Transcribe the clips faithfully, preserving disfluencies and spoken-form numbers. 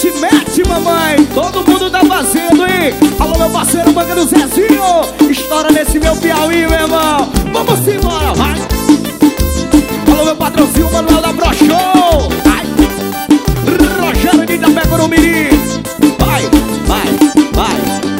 mete, mete, mamãe. Todo mundo tá fazendo, hein? Alô, meu parceiro, Manga do Zezinho. Estoura nesse meu Piauí, meu irmão. Vamos embora, vai. Alô, meu patrãozinho, Manuel da Pro Show. Ai. Rogério de Itapé, Mirim. Vai, vai, vai,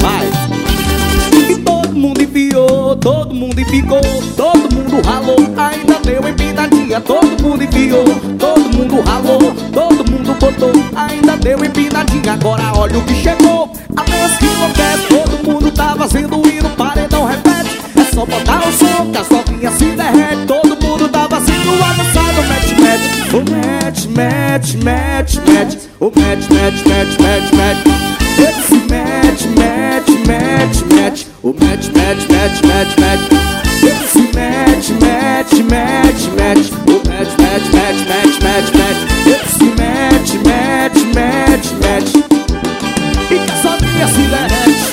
vai. E todo mundo enfiou, todo mundo enficou, todo mundo ralou, ainda deu empinadinha. Todo mundo enfiou, todo mundo ralou, todo mundo botou, ainda deu empinadinha. Agora olha o que chegou, a dança que acontece. Todo mundo tá fazendo e no paredão repete. É só botar o som que a sovinha se derrete. Todo mundo tá fazendo a dança do match, match. O match, match, match, match. O match, match, match, match, match. Esse match, match, match, match. O match, match, match, match, match. Esse match, match, match, match. O match, match, match, match, match, match. Esse match, match, match, match. E que essa minha se derrete.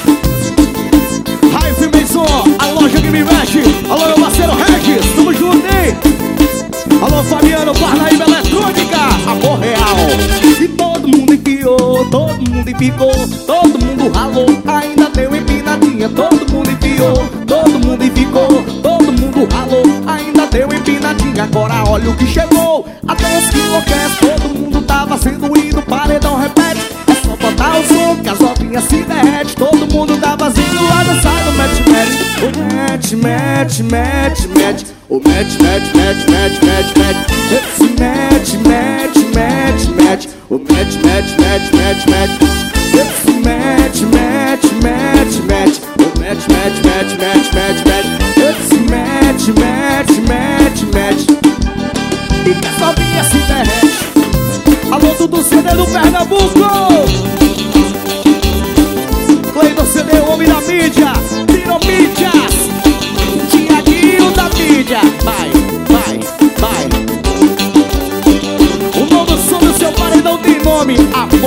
Raio Maison, a loja que me mexe. Alô, meu parceiro Regis, tamo junto, hein? Alô, Fabiano, Parnaíba Eletrônica, amor real. E todo mundo enfiou, todo mundo enficou, todo mundo ralou, ainda deu empinadinha. Todo mundo enfiou, todo mundo enficou, todo mundo ralou, ainda deu empinadinha. Agora olha o que chegou, a dança que enlouquece. Todo mundo tá fazendo e no paredão repete. É só botar o som que as novinhas se derrete. Todo mundo tá fazendo a dança do match, match. O match, match, match, match. O match, match, match, match, match, match. Esse match, match, match, match. O match, match, match, match, match. Esse match, match, match, match. O match, match, match, match, match, match. Esse match, match, match, match. E que essa vinha se derrete. Alô, Dudu C D do Pernambuco. Cleiton C D, homem da mídia. Piromídias. Tiaguinho da mídia. Vai, vai, vai. O novo som do seu paredão tem nome. A